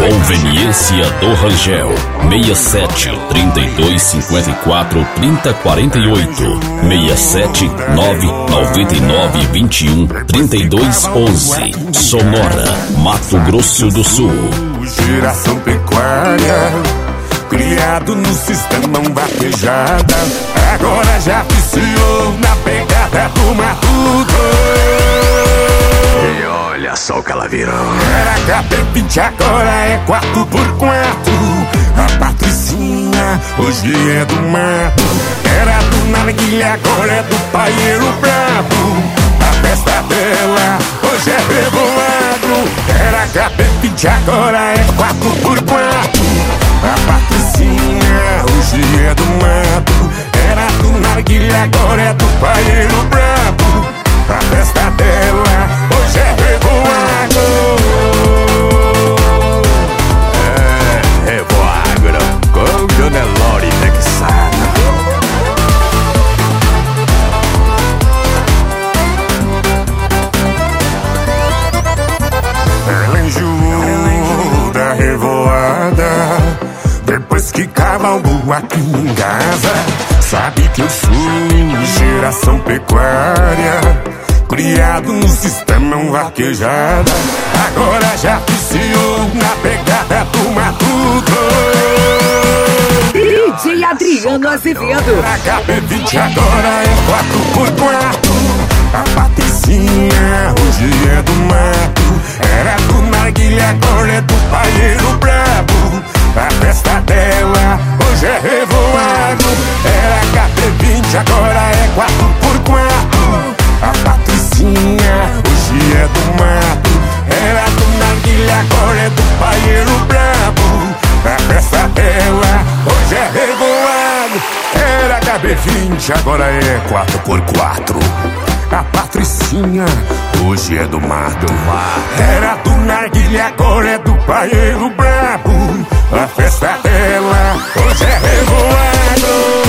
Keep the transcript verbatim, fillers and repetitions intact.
Conveniência do Rangel. seis sete, trinta e dois, cinquenta e quatro, trinta, quarenta e oito. seis sete, nove, noventa e nove, vinte e um, trinta e dois, onze. Sonora, Mato Grosso do Sul. Geração pecuária, criado no sistema vaquejada, agora já viciou na pegada do matuto. E olha só o que ela virou. Era H B vinte, agora é quatro por quatro. A Patricinha hoje é do mato. Era do narguilha, agora é do paieiro brabo. A festa dela hoje é revoado. Era H B vinte, agora é quatro por quatro. A Patricinha hoje é do mato. Era do narguilha, agora é do paieiro brabo. A festa dela hoje é revoado. É, revoado com Jonelore texano. Ela enjoou da revoada depois que cavalgou aqui em casa. Sabe que eu sou geração pecuária, criado no sistema vaquejada, agora já viciou na pegada do matuto. D J Adriano Azevedo. H B vinte, agora é quatro por quatro. A Patricinha hoje é do mato. Era do narguilha, agora é do paieiro brabo. A festa dela hoje é revoado. Era H B vinte, agora é quatro por quatro. A Patricinha hoje é do mato. Era do narguilha, agora é do paieiro brabo. A festa dela hoje é revoado. Era H B vinte, agora é quatro por quatro. A Patricinha hoje é do mato. Era do narguilha, agora é do paieiro brabo. A festa dela hoje é revoado.